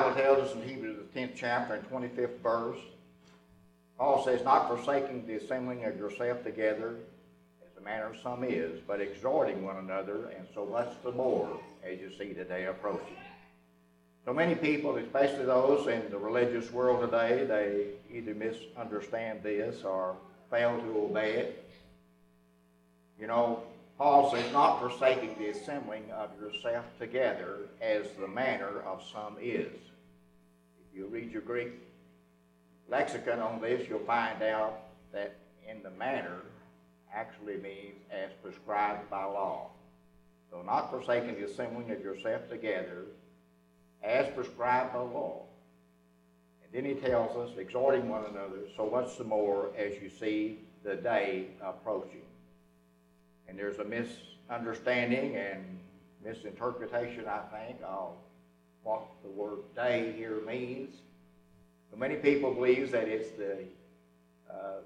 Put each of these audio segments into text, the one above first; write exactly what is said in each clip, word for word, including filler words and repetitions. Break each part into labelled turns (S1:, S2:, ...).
S1: Bible tells us in Hebrews, the tenth chapter and twenty-fifth verse, Paul says, not forsaking the assembling of yourself together, as the manner of some is, but exhorting one another, and so much the more as you see the day approaching. So many people, especially those in the religious world today, they either misunderstand this or fail to obey it. You know, Paul says, not forsaking the assembling of yourself together as the manner of some is. If you read your Greek lexicon on this, you'll find out that in the manner actually means as prescribed by law. So not forsaking the assembling of yourself together as prescribed by law. And then he tells us, exhorting one another, so much the more as you see the day approaching. And there's a misunderstanding and misinterpretation, I think, of what the word day here means. So many people believe that it's the uh,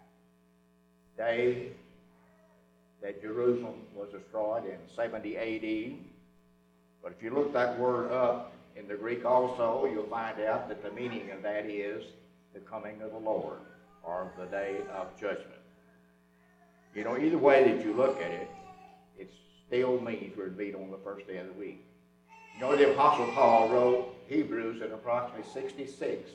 S1: day that Jerusalem was destroyed in seventy A D. But if you look that word up in the Greek also, you'll find out that the meaning of that is the coming of the Lord, or the day of judgment. You know, either way that you look at it, it still means we're to meet on the first day of the week. You know, the Apostle Paul wrote Hebrews in approximately sixty-six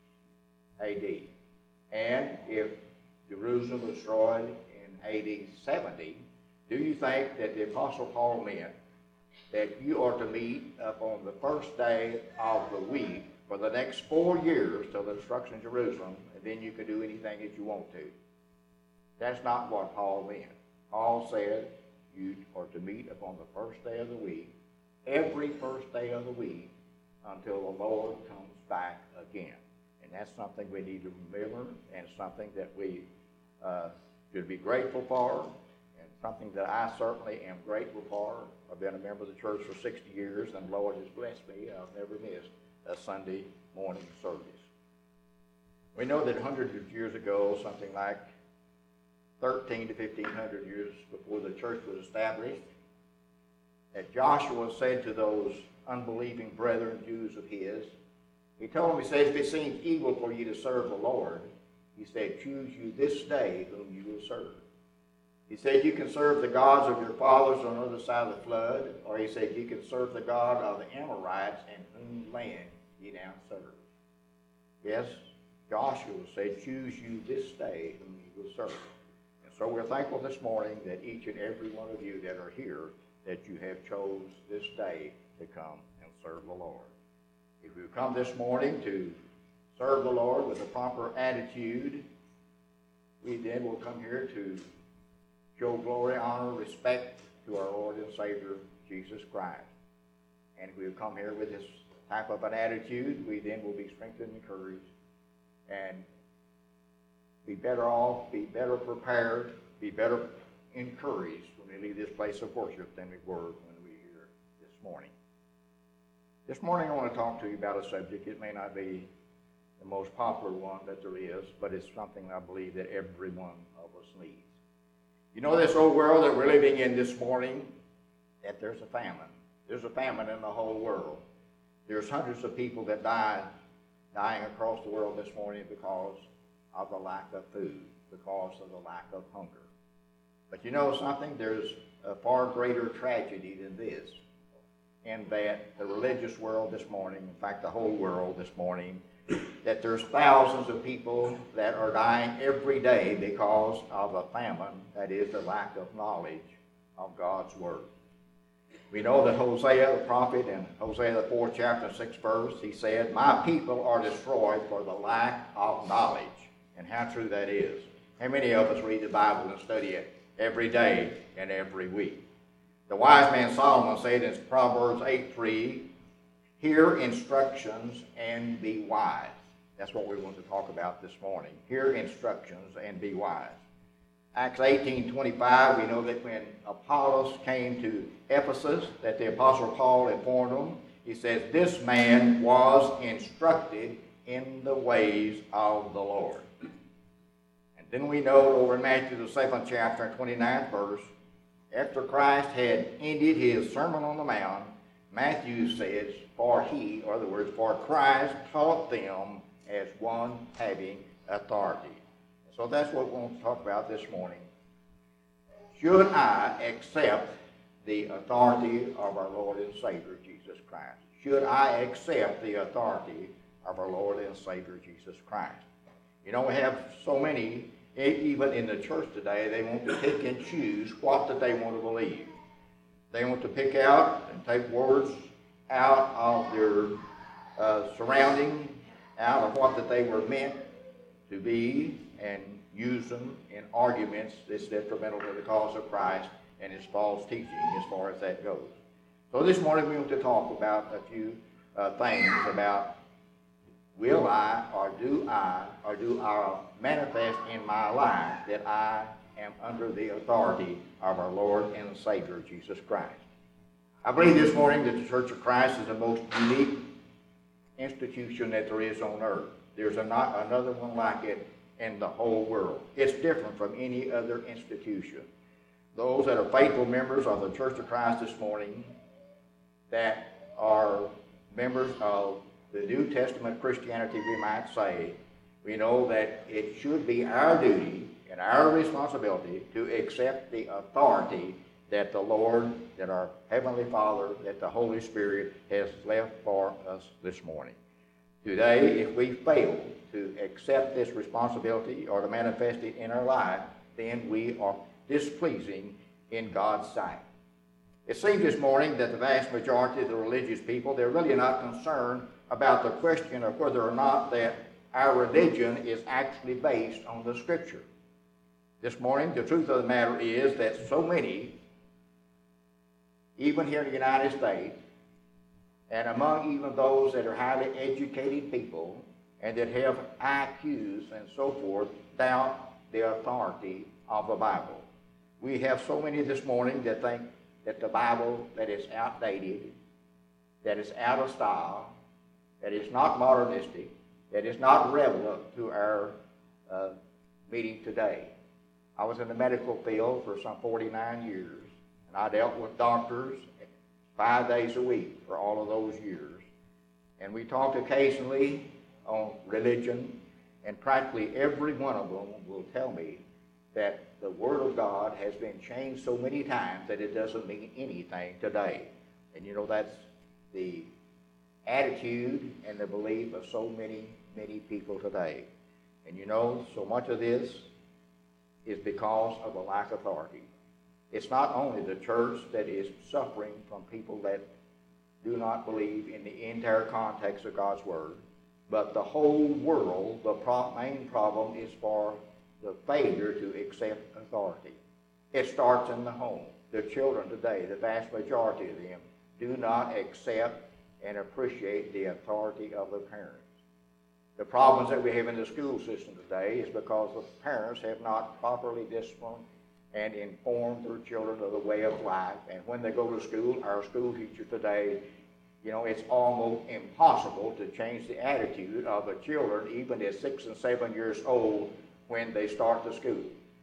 S1: A D. And if Jerusalem was destroyed in A D seventy, do you think that the Apostle Paul meant that you are to meet up on the first day of the week for the next four years till the destruction of Jerusalem, and then you can do anything that you want to? That's not what Paul meant. Paul said you are to meet upon the first day of the week, every first day of the week, until the Lord comes back again. And that's something we need to remember, and something that we uh, should be grateful for, and something that I certainly am grateful for. I've been a member of the church for sixty years, and the Lord has blessed me. I've never missed a Sunday morning service. We know that hundreds of years ago, something like thirteen to fifteen hundred years before the church was established, that Joshua said to those unbelieving brethren, Jews of his, he told them, he said, if it seems evil for you to serve the Lord, he said, choose you this day whom you will serve. He said, you can serve the gods of your fathers on the other side of the flood, or he said, you can serve the God of the Amorites, in whom land ye now serve. Yes, Joshua said, choose you this day whom you will serve. And so we're thankful this morning that each and every one of you that are here, that you have chose this day to come and serve the Lord. If you come this morning to serve the Lord with a proper attitude, we then will come here to show glory, honor, respect to our Lord and Savior, Jesus Christ. And if we come here with this type of an attitude, we then will be strengthened and encouraged, and be better off, be better prepared, be better encouraged when we leave this place of worship than we were when we were here this morning. This morning I want to talk to you about a subject. It may not be the most popular one that there is, but it's something I believe that every one of us needs. You know, this old world that we're living in this morning, that there's a famine. There's a famine in the whole world. There's hundreds of people that died, dying across the world this morning because of the lack of food, because of the lack of hunger. But you know something? There's a far greater tragedy than this, in that the religious world this morning, in fact the whole world this morning, that there's thousands of people that are dying every day because of a famine, that is the lack of knowledge of God's Word. We know that Hosea the prophet, in Hosea the fourth chapter, sixth verse, he said, my people are destroyed for the lack of knowledge. And how true that is. How many of us read the Bible and study it every day and every week? The wise man Solomon said in Proverbs eight three, hear instructions and be wise. That's what we want to talk about this morning. Hear instructions and be wise. Acts eighteen twenty-five, we know that when Apollos came to Ephesus, that the Apostle Paul informed them, he says, this man was instructed in the ways of the Lord. And then we know over in Matthew the seventh chapter and twenty-ninth verse, after Christ had ended his Sermon on the Mount, Matthew says, for he, or in other words, for Christ taught them as one having authority. So that's what we want to talk about this morning. Should I accept the authority of our Lord and Savior, Jesus Christ? Should I accept the authority of our Lord and Savior, Jesus Christ? You know, we have so many, even in the church today, they want to pick and choose what that they want to believe. They want to pick out and take words out of their uh, surrounding, out of what that they were meant to be, and use them in arguments that's detrimental to the cause of Christ and his false teaching as far as that goes. So this morning we want to talk about a few uh, things about will I or do I or do I manifest in my life that I am under the authority of our Lord and Savior Jesus Christ. I believe this morning that the Church of Christ is the most unique institution that there is on earth. There's a not another one like it in the whole world. It's different from any other institution. Those that are faithful members of the Church of Christ this morning that are members of the New Testament Christianity, we might say, we know that it should be our duty and our responsibility to accept the authority that the Lord, that our Heavenly Father, that the Holy Spirit has left for us this morning. Today, if we fail to accept this responsibility or to manifest it in our life, then we are displeasing in God's sight. It seems this morning that the vast majority of the religious people, they're really not concerned about the question of whether or not that our religion is actually based on the Scripture. This morning, the truth of the matter is that so many, even here in the United States, and among even those that are highly educated people and that have I Qs and so forth, doubt the authority of the Bible. We have so many this morning that think that the Bible, that is outdated, that is out of style, that is not modernistic, that is not relevant to our uh, meeting today. I was in the medical field for some forty-nine years, and I dealt with doctors five days a week for all of those years. And we talked occasionally on religion, and practically every one of them will tell me that the Word of God has been changed so many times that it doesn't mean anything today. And you know, that's the attitude and the belief of so many, many people today. And you know, so much of this is because of a lack of authority. It's not only the church that is suffering from people that do not believe in the entire context of God's Word, but the whole world. The pro- main problem is for the failure to accept authority. It starts in the home. The children today, the vast majority of them, do not accept and appreciate the authority of their parents. The problems that we have in the school system today is because the parents have not properly disciplined and informed their children of the way of life. And when they go to school, our school teachers today, you know, it's almost impossible to change the attitude of the children, even at six and seven years old, when they start the school.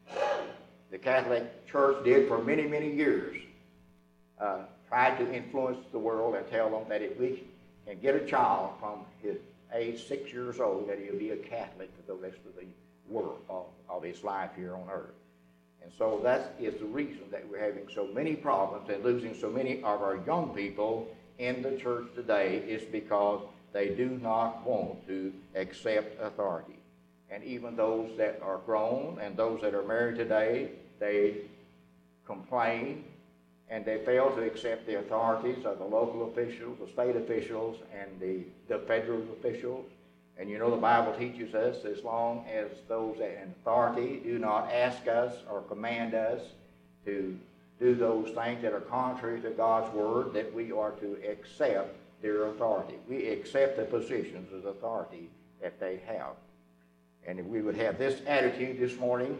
S1: The Catholic Church did for many, many years, uh, tried to influence the world and tell them that if we can get a child from his age six years old, that he'll be a Catholic for the rest of the world of, of his life here on earth. And so that is the reason that we're having so many problems and losing so many of our young people in the church today, is because they do not want to accept authority. And even those that are grown and those that are married today, they complain and they fail to accept the authorities of the local officials, the state officials, and the, the federal officials. And you know, the Bible teaches us, as long as those in authority do not ask us or command us to do those things that are contrary to God's Word, that we are to accept their authority. We accept the positions of authority that they have. And if we would have this attitude this morning,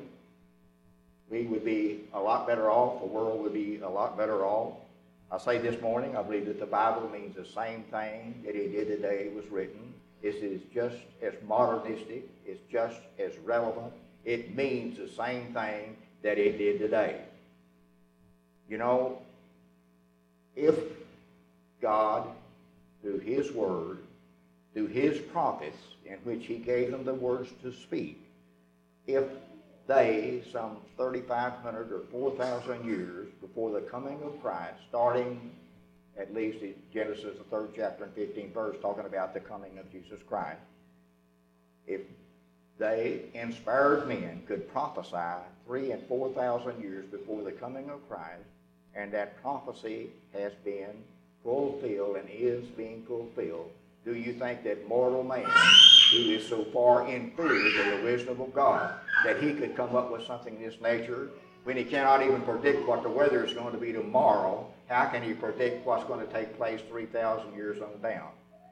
S1: we would be a lot better off. The world would be a lot better off. I say this morning, I believe that the Bible means the same thing that it did the day it was written. This is just as modernistic. It's just as relevant. It means the same thing that it did today. You know, if God through his word, through his prophets, in which he gave them the words to speak, if they, some thirty-five hundred or four thousand years before the coming of Christ, starting at least in Genesis, the third chapter and fifteenth verse, talking about the coming of Jesus Christ, if they, inspired men, could prophesy three and four thousand years before the coming of Christ, and that prophecy has been fulfilled and is being fulfilled, do you think that mortal man, who is so far inferior to the wisdom of God, that he could come up with something of this nature when he cannot even predict what the weather is going to be tomorrow? How can he predict what's going to take place three thousand years on down?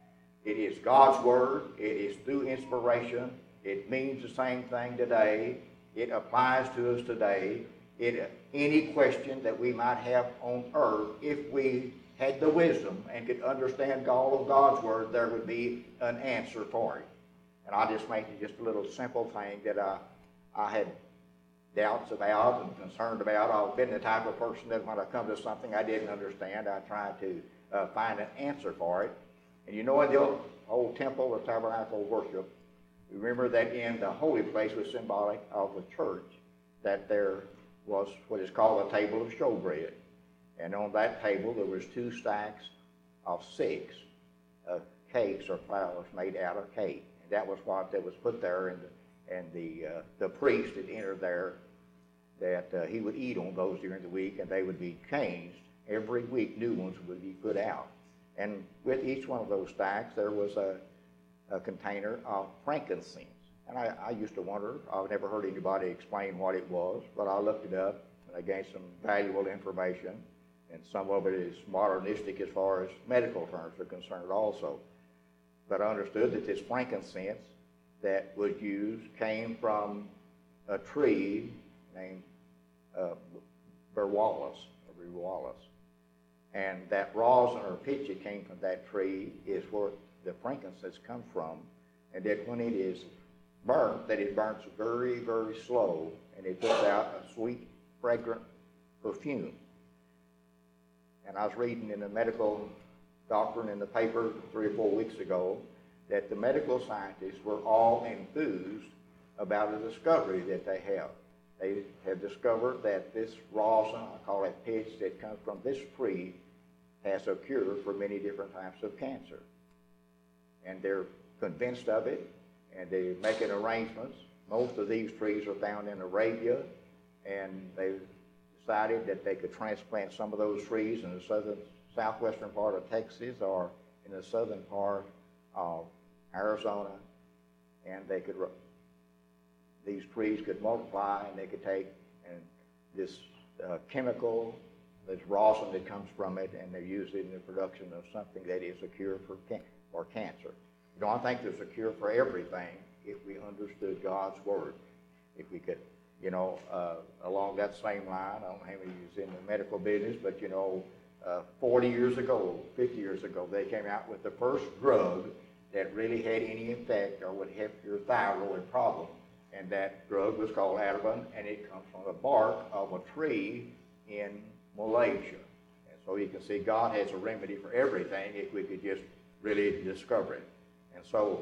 S1: It is God's word. It is through inspiration. It means the same thing today. It applies to us today. It, any question that we might have on earth, if we had the wisdom and could understand all of God's word, there would be an answer for it. And I'll just make it just a little simple thing that I, I had doubts about and concerned about. I've been the type of person that when I come to something I didn't understand, I try to uh, find an answer for it. And you know, in the old, old temple or tabernacle worship, remember that in the holy place was symbolic of the church, that there was what is called a table of showbread. And on that table there was two stacks of six uh, cakes or flowers made out of cake. And that was what that was put there, and the, and the, uh, the priest that entered there, that uh, he would eat on those during the week, and they would be changed. Every week new ones would be put out. And with each one of those stacks there was a, a container of frankincense. And I, I used to wonder, I've never heard anybody explain what it was, but I looked it up and I gained some valuable information. And some of it is modernistic as far as medical terms are concerned also. But I understood that this frankincense that was used came from a tree named uh, Berwalis, or Berwalis. And that rosin or pitch that came from that tree is where the frankincense comes from. And that when it is burnt, that it burns very, very slow, and it puts out a sweet, fragrant perfume. And I was reading in the medical doctrine in the paper three or four weeks ago that the medical scientists were all enthused about a discovery that they have. They have discovered that this rosin, I call it pitch, that comes from this tree, has a cure for many different types of cancer. And they're convinced of it, and they're making arrangements. Most of these trees are found in Arabia, and they've decided that they could transplant some of those trees in the southern, southwestern part of Texas or in the southern part of Arizona, and they could, these trees could multiply, and they could take and this uh, chemical, this rosin that comes from it, and they use it in the production of something that is a cure for, can- for cancer. You know, I think there's a cure for everything if we understood God's word. If we could, you know, uh, along that same line, I don't know how many is in the medical business, but, you know, uh, forty years ago, fifty years ago, they came out with the first drug that really had any effect or would help your thyroid problem. And that drug was called Ativan, and it comes from the bark of a tree in Malaysia. And so you can see God has a remedy for everything if we could just really discover it. And so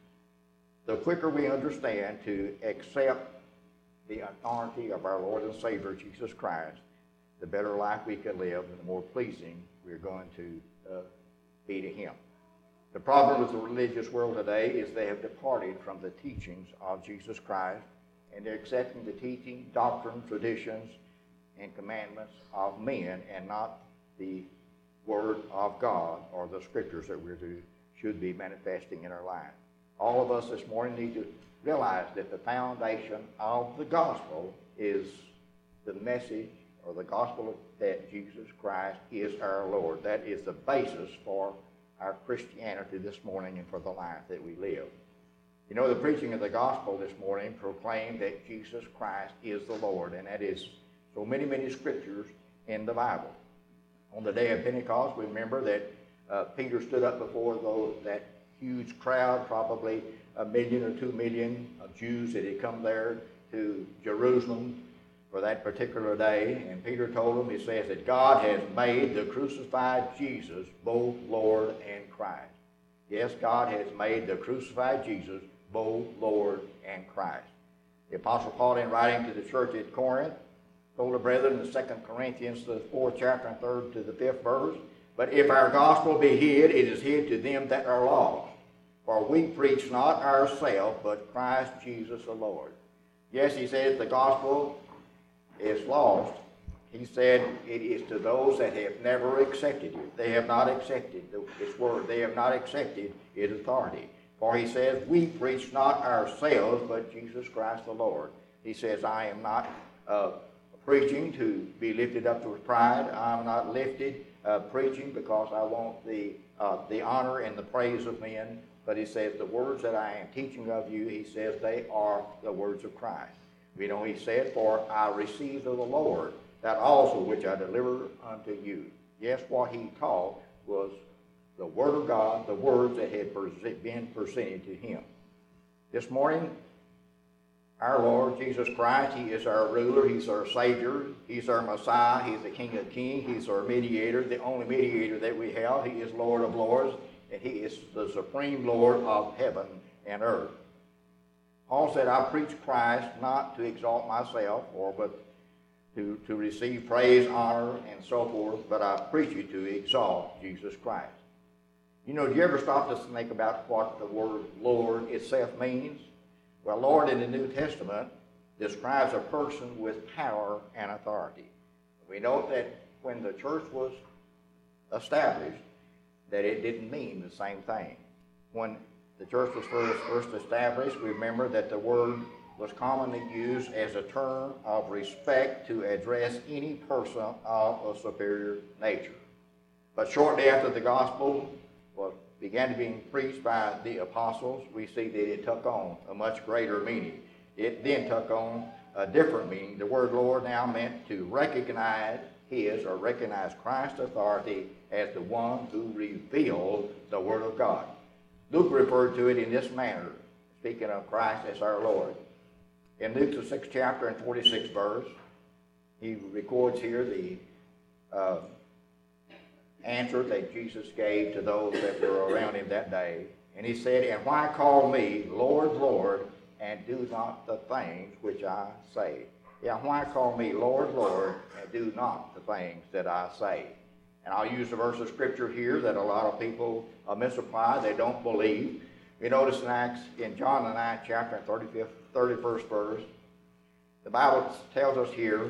S1: the quicker we understand to accept the authority of our Lord and Savior, Jesus Christ, the better life we can live and the more pleasing we're going to uh, be to Him. The problem with the religious world today is they have departed from the teachings of Jesus Christ, and they're accepting the teaching, doctrine, traditions, and commandments of men, and not the Word of God or the Scriptures that we're to should be manifesting in our life. All of us this morning need to realize that the foundation of the gospel is the message or the gospel that Jesus Christ is our Lord. That is the basis for our Christianity this morning and for the life that we live. You know, the preaching of the gospel this morning proclaimed that Jesus Christ is the Lord, and that is so many, many scriptures in the Bible. On the day of Pentecost, we remember that uh, Peter stood up before those, that huge crowd, probably a million or two million of Jews that had come there to Jerusalem for that particular day, and Peter told him, he says that God has made the crucified Jesus both Lord and Christ. Yes, God has made the crucified Jesus both Lord and Christ. The Apostle Paul, in writing to the church at Corinth, told the brethren in Second Corinthians, the fourth chapter and third to the fifth verse, but if our gospel be hid, it is hid to them that are lost. For we preach not ourselves, but Christ Jesus the Lord. Yes, he says the gospel is lost. He said it is to those that have never accepted it. They have not accepted this word. They have not accepted its authority. For he says, we preach not ourselves, but Jesus Christ the Lord. He says, I am not uh, preaching to be lifted up with pride. I am not lifted uh, preaching because I want the, uh, the honor and the praise of men. But he says, the words that I am teaching of you, he says, they are the words of Christ. You know, he said, for I received of the Lord that also which I delivered unto you. Yes, what he taught was the Word of God, the words that had been presented to him. This morning, our Lord Jesus Christ, he is our ruler, he's our Savior, he's our Messiah, he's the King of Kings, he's our mediator, the only mediator that we have. He is Lord of Lords, and he is the supreme Lord of heaven and earth. Paul said, I preach Christ not to exalt myself, or but to, to receive praise, honor, and so forth, but I preach you to exalt Jesus Christ. You know, do you ever stop to think about what the word Lord itself means? Well, Lord in the New Testament describes a person with power and authority. We know that when the church was established, that it didn't mean the same thing. When the church was first, first established, we remember that the word was commonly used as a term of respect to address any person of a superior nature. But shortly after the gospel was began to be preached by the apostles, we see that it took on a much greater meaning. It then took on a different meaning. The word Lord now meant to recognize his or recognize Christ's authority as the one who revealed the Word of God. Luke referred to it in this manner, speaking of Christ as our Lord. In Luke, the sixth chapter and forty-sixth verse, he records here the uh, answer that Jesus gave to those that were around him that day. And he said, and why call me Lord, Lord, and do not the things which I say? Yeah, why call me Lord, Lord, and do not the things that I say? And I'll use a verse of Scripture here that a lot of people uh, misapply. They don't believe. We notice in Acts, in John the ninth chapter and thirty-fifth, thirty-first verse, the Bible tells us here,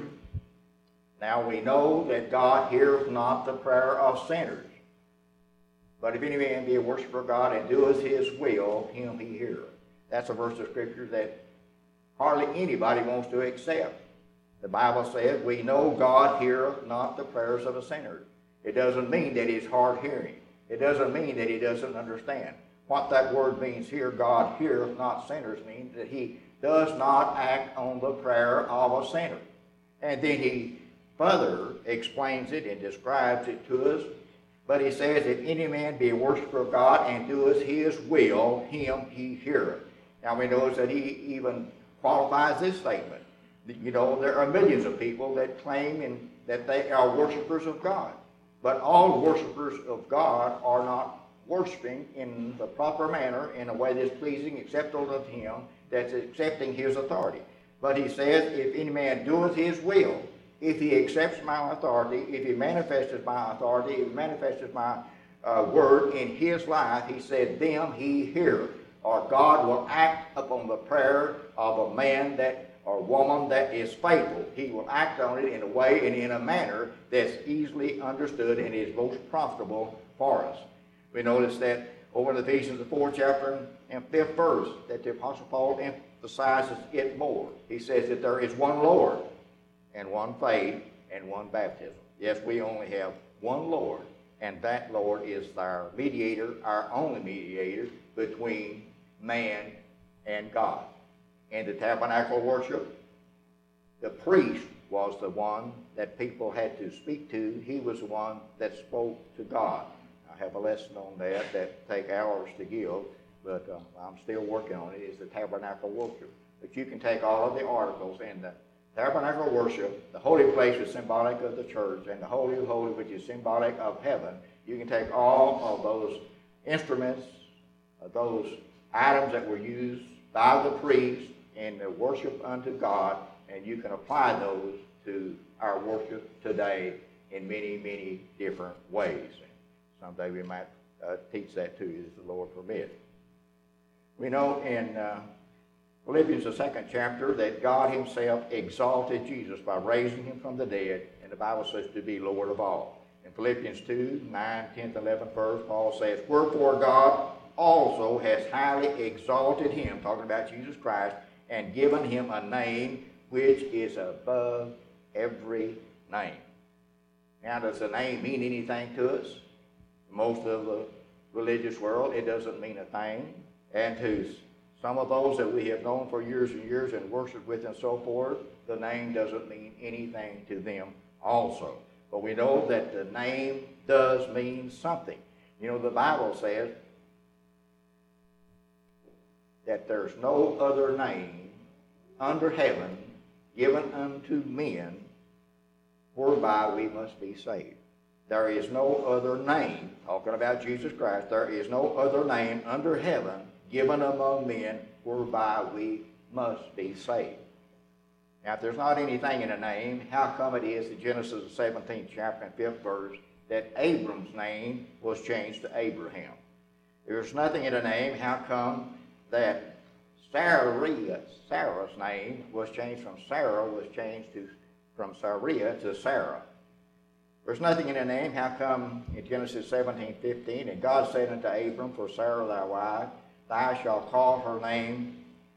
S1: now we know that God heareth not the prayer of sinners. But if any man be a worshiper of God and doeth his will, him he heareth. That's a verse of Scripture that hardly anybody wants to accept. The Bible says, we know God heareth not the prayers of a sinner. It doesn't mean that he's hard hearing. It doesn't mean that he doesn't understand. What that word means here, God heareth not sinners, means that he does not act on the prayer of a sinner. And then he further explains it and describes it to us. But he says, if any man be a worshiper of God and doeth his will, him he heareth. Now we notice that he even qualifies this statement. You know, there are millions of people that claim in, that they are worshipers of God. But all worshipers of God are not worshiping in the proper manner, in a way that's pleasing, acceptable of him, that's accepting his authority. But he says, if any man doeth his will, if he accepts my authority, if he manifests my authority, if he manifests my uh, word in his life, he said, them he heareth. Or God will act upon the prayer of a man that or woman that is faithful. He will act on it in a way and in a manner that's easily understood and is most profitable for us. We notice that over in Ephesians, the fourth chapter and fifth verse, that the Apostle Paul emphasizes it more. He says that there is one Lord and one faith and one baptism. Yes, we only have one Lord, and that Lord is our mediator, our only mediator between man and God. In the tabernacle worship, the priest was the one that people had to speak to. He was the one that spoke to God. I have a lesson on that that take hours to give, but uh, I'm still working on it. It's the tabernacle worship. But you can take all of the articles in the tabernacle worship, the holy place is symbolic of the church, and the Holy of Holies, which is symbolic of heaven. You can take all of those instruments, uh, those items that were used by the priest in the worship unto God, and you can apply those to our worship today in many, many different ways. Someday we might uh, teach that to you, as the Lord permit. We know in uh, Philippians, the second chapter, that God himself exalted Jesus by raising him from the dead, and the Bible says to be Lord of all. In Philippians two, nine, tenth, eleventh verse, Paul says, wherefore God also has highly exalted him, talking about Jesus Christ, and given him a name which is above every name. Now, does the name mean anything to us? Most of the religious world, it doesn't mean a thing. And to some of those that we have known for years and years and worshiped with and so forth, the name doesn't mean anything to them also. But we know that the name does mean something. You know, the Bible says that there's no other name under heaven given unto men whereby we must be saved. There is no other name, talking about Jesus Christ, there is no other name under heaven given among men whereby we must be saved. Now, if there's not anything in a name, how come it is in Genesis the seventeenth chapter and fifth verse that Abram's name was changed to Abraham? There's nothing in a name, how come that Sarah, Sarah's name was changed from Sarah, was changed to from Sarai to Sarah? There's nothing in a name, how come in Genesis seventeen, fifteen, and God said unto Abram, for Sarah thy wife, thou shalt call her name,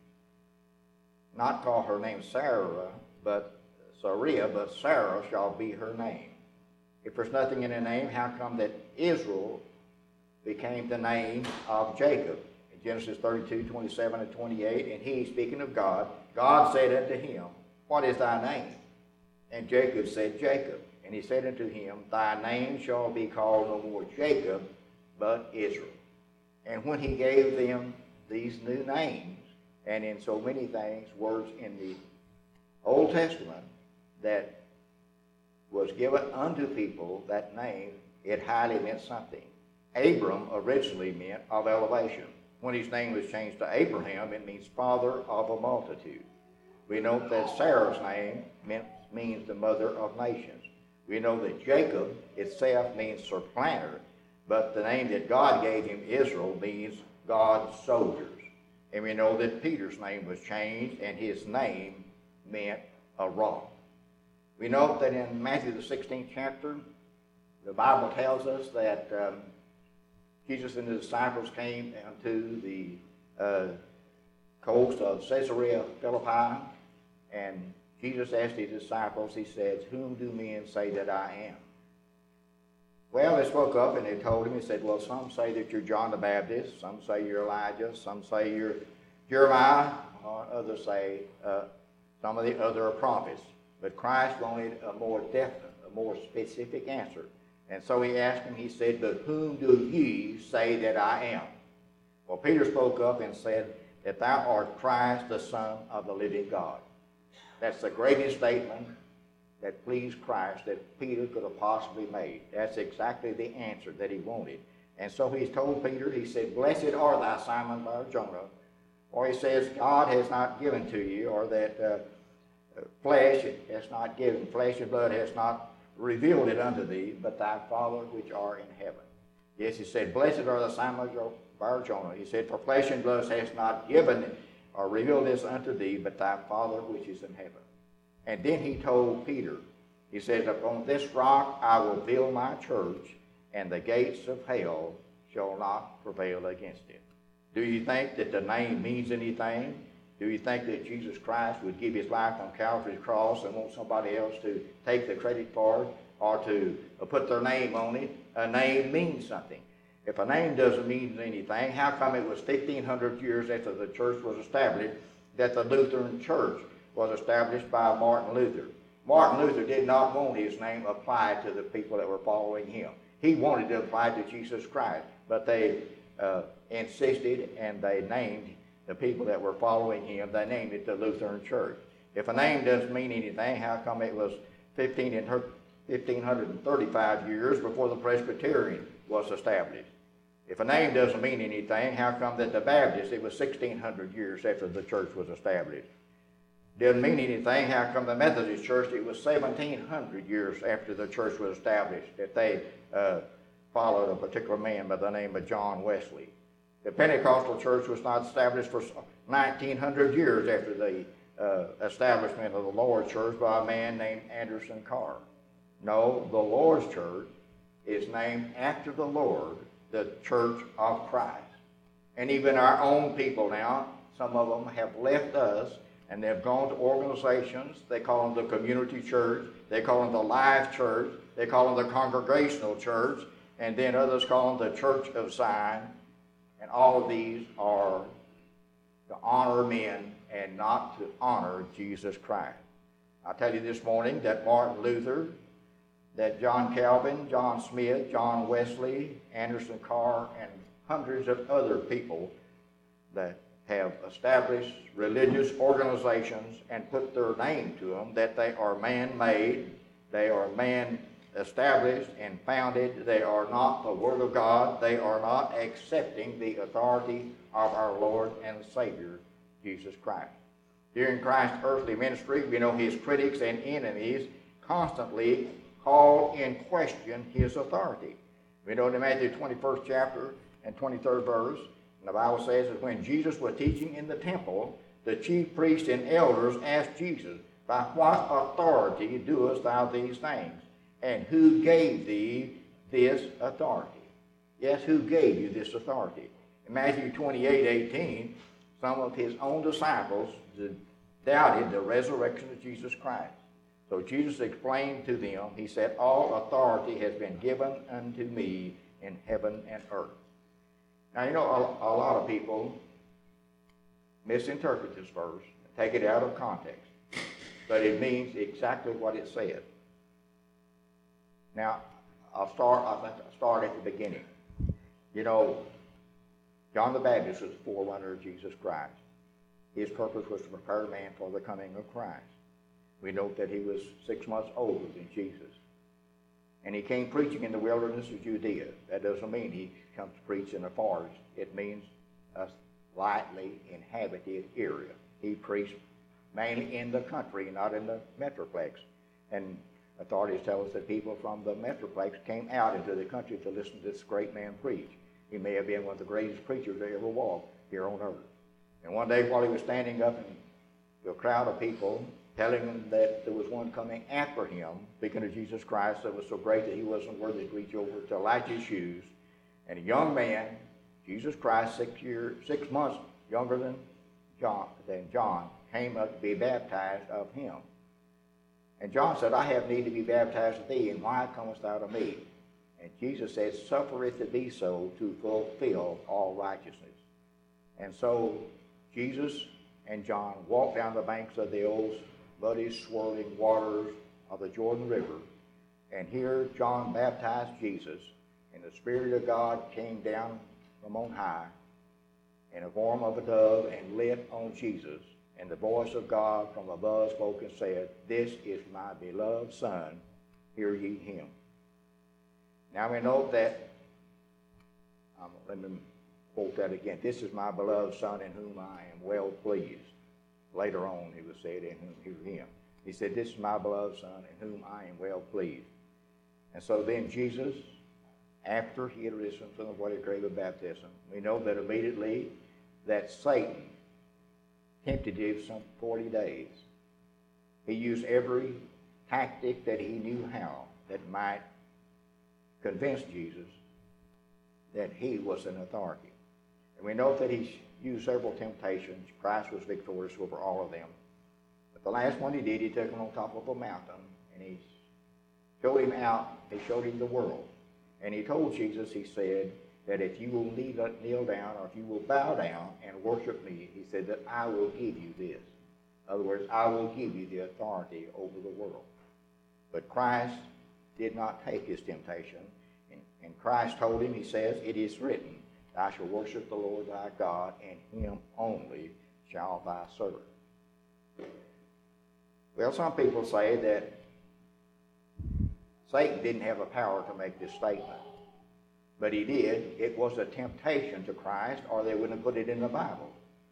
S1: not call her name Sarah, but Sarai, but Sarah shall be her name. If there's nothing in a name, how come that Israel became the name of Jacob? In Genesis thirty-two, twenty-seven and twenty-eight, and he, speaking of God, God said unto him, what is thy name? And Jacob said, Jacob. And he said unto him, thy name shall be called no more Jacob, but Israel. And when he gave them these new names, and in so many things, words in the Old Testament that was given unto people, that name, it highly meant something. Abram originally meant of elevation. When his name was changed to Abraham, it means father of a multitude. We note that Sarah's name meant, means the mother of nations. We know that Jacob itself means supplanter, but the name that God gave him, Israel, means God's soldiers. And we know that Peter's name was changed, and his name meant a rock. We know that in Matthew the sixteenth chapter, the Bible tells us that um, Jesus and the disciples came down to the uh, coast of Caesarea Philippi, and Jesus asked his disciples, he said, whom do men say that I am? Well, they spoke up and they told him, he said, well, some say that you're John the Baptist, some say you're Elijah, some say you're Jeremiah, or others say uh, some of the other prophets. But Christ wanted a more definite, a more specific answer. And so he asked him, he said, but whom do ye say that I am? Well, Peter spoke up and said that thou art Christ, the Son of the living God. That's the greatest statement that pleased Christ that Peter could have possibly made. That's exactly the answer that he wanted. And so he's told Peter, he said, blessed art thou, Simon Bar-Jonah. Or he says, God has not given to you, or that uh, flesh has not given, flesh and blood has not revealed it unto thee, but thy Father which art in heaven. Yes, he said, blessed are thou, Simon Bar-Jonah. He said, for flesh and blood has not given it, or revealed this unto thee, but thy Father which is in heaven. And then he told Peter, he said, upon this rock I will build my church, and the gates of hell shall not prevail against it. Do you think that the name means anything? Do you think that Jesus Christ would give his life on Calvary's cross and want somebody else to take the credit for it, or to put their name on it? A name means something. If a name doesn't mean anything, how come it was fifteen hundred years after the church was established that the Lutheran Church was established by Martin Luther? Martin Luther did not want his name applied to the people that were following him. He wanted to apply to Jesus Christ, but they uh, insisted, and they named the people that were following him, they named it the Lutheran Church. If a name doesn't mean anything, how come it was fifteen hundred thirty-five years before the Presbyterian was established? If a name doesn't mean anything, how come that the Baptist, it was sixteen hundred years after the church was established? Doesn't mean anything, how come the Methodist Church, it was seventeen hundred years after the church was established that they uh, followed a particular man by the name of John Wesley? The Pentecostal church was not established for nineteen hundred years after the uh, establishment of the Lord's church by a man named Anderson Carr. No, the Lord's church is named after the Lord, the Church of Christ. And even our own people now, some of them have left us and they've gone to organizations. They call them the community church, they call them the life church, they call them the congregational church, and then others call them the Church of Zion. And all of these are to honor men and not to honor Jesus Christ. I'll tell you this morning that Martin Luther, that John Calvin, John Smith, John Wesley, Anderson Carr, and hundreds of other people that have established religious organizations and put their name to them, that they are man-made, they are man-established and founded, they are not the Word of God, they are not accepting the authority of our Lord and Savior, Jesus Christ. During Christ's earthly ministry, we know his critics and enemies constantly call in question his authority. We know in Matthew twenty-first chapter and twenty-third verse, the Bible says that when Jesus was teaching in the temple, the chief priests and elders asked Jesus, "By what authority doest thou these things? And who gave thee this authority?" Yes, who gave you this authority? In Matthew twenty-eight eighteen, some of his own disciples doubted the resurrection of Jesus Christ. So Jesus explained to them, he said, "All authority has been given unto me in heaven and earth." Now, you know, a, a lot of people misinterpret this verse and take it out of context, but it means exactly what it said. Now, I'll start, I think I'll start at the beginning. You know, John the Baptist was the forerunner of Jesus Christ. His purpose was to prepare man for the coming of Christ. We note that he was six months older than Jesus. And he came preaching in the wilderness of Judea. That doesn't mean he comes to preach in a forest. It means a lightly inhabited area. He preached mainly in the country, not in the metroplex. And authorities tell us that people from the metroplex came out into the country to listen to this great man preach. He may have been one of the greatest preachers that ever walked here on earth. And one day while he was standing up to a crowd of people, telling them that there was one coming after him, speaking of Jesus Christ, that was so great that he wasn't worthy to reach over to light his shoes. And a young man, Jesus Christ, six years, six months younger than John, than John, came up to be baptized of him. And John said, "I have need to be baptized of thee, and why comest thou to me?" And Jesus said, "Suffer it to be so, to fulfill all righteousness." And so Jesus and John walked down the banks of the old muddy, swirling waters of the Jordan River. And here John baptized Jesus, and the Spirit of God came down from on high in the form of a dove and lit on Jesus. And the voice of God from above spoke and said, "This is my beloved Son, hear ye him." Now we note that, um, let me quote that again, "This is my beloved Son in whom I am well pleased." Later on, he was said, "In whom hear him." He said, "This is my beloved Son, in whom I am well pleased." And so then Jesus, after he had risen from the watery grave of baptism, we know that immediately that Satan tempted him some forty days. He used every tactic that he knew how that might convince Jesus that he was an authority. And we know that he used several temptations. Christ was victorious over all of them. But the last one he did, he took him on top of a mountain, and he showed him out, he showed him the world. And he told Jesus, he said, that if you will kneel, kneel down, or if you will bow down and worship me, he said that I will give you this. In other words, I will give you the authority over the world. But Christ did not take his temptation. And, and Christ told him, he says, "It is written, thou shalt worship the Lord thy God, and him only shall thou serve." Well, some people say that Satan didn't have the power to make this statement, but he did. It was a temptation to Christ, or they wouldn't have put it in the Bible.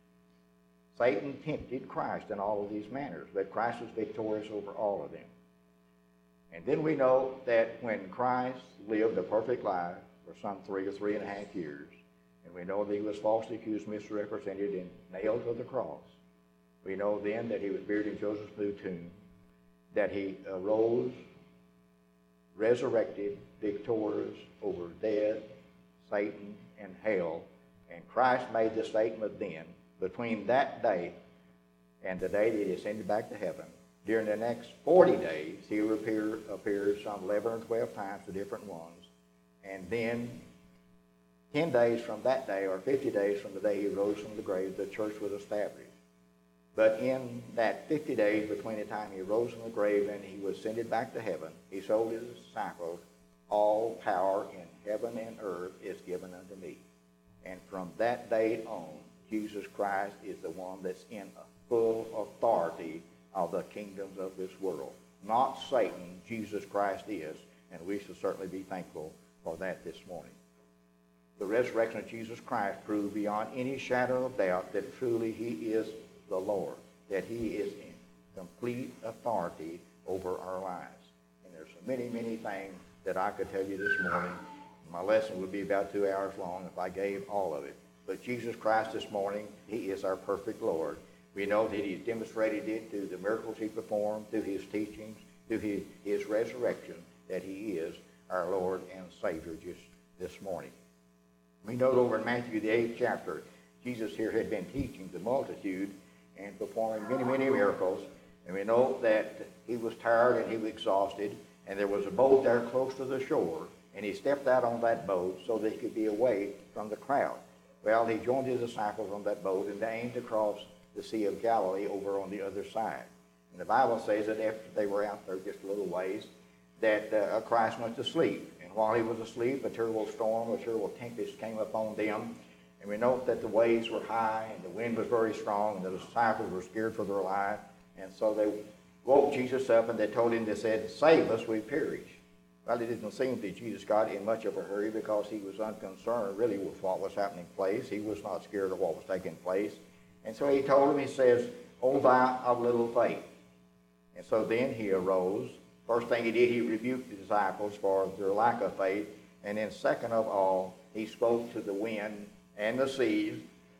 S1: Satan tempted Christ in all of these manners, but Christ was victorious over all of them. And then we know that when Christ lived a perfect life for some three or three and a half years, and we know that he was falsely accused, misrepresented, and nailed to the cross. We know then that he was buried in Joseph's new tomb, that he arose, resurrected, victorious over death, Satan, and hell. And Christ made the statement then, between that day and the day that he ascended back to heaven, during the next forty days, he will appear, appear some eleven or twelve times to different ones. And then ten days from that day, or fifty days from the day he rose from the grave, the church was established. But in that fifty days between the time he rose from the grave and he was ascended back to heaven, he told his disciples, all power in heaven and earth is given unto me. And from that day on, Jesus Christ is the one that's in full authority of the kingdoms of this world. Not Satan, Jesus Christ is, and we should certainly be thankful for that this morning. The resurrection of Jesus Christ proved beyond any shadow of doubt that truly he is the Lord, that he is in complete authority over our lives. And there's so many, many things that I could tell you this morning. My lesson would be about two hours long if I gave all of it. But Jesus Christ this morning, he is our perfect Lord. We know that he's demonstrated it through the miracles he performed, through his teachings, through his, his resurrection, that he is our Lord and Savior just this morning. We know over in Matthew, the eighth chapter, Jesus here had been teaching the multitude and performing many, many miracles. And we know that he was tired and he was exhausted, and there was a boat there close to the shore, and he stepped out on that boat so that he could be away from the crowd. Well, he joined his disciples on that boat, and they aimed across the Sea of Galilee over on the other side. And the Bible says that after they were out there just a little ways, that uh, Christ went to sleep. And while he was asleep, a terrible storm, a terrible tempest came upon them. And we know that the waves were high, and the wind was very strong, and the disciples were scared for their life. And so they woke Jesus up, and they told him, they said, save us, we perish. Well, it didn't seem that Jesus got in much of a hurry, because he was unconcerned really with what was happening place. He was not scared of what was taking place. And so he told him, he says, O thou of little faith. And so then he arose. First thing he did, he rebuked the disciples for their lack of faith. And then second of all, he spoke to the wind and the seas,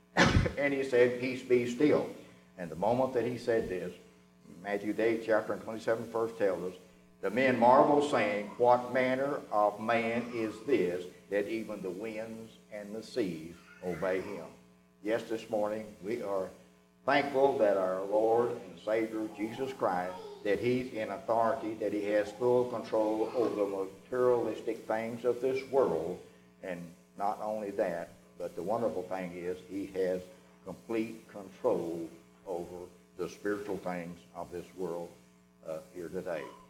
S1: and he said, peace be still. And the moment that he said this, Matthew the eighth chapter and twenty-seventh verse tells us, the men marveled, saying, what manner of man is this, that even the winds and the seas obey him? Yes, this morning we are thankful that our Lord and Savior, Jesus Christ, that he's in authority, that he has full control over the materialistic things of this world. And not only that, but the wonderful thing is he has complete control over the spiritual things of this world uh, here today.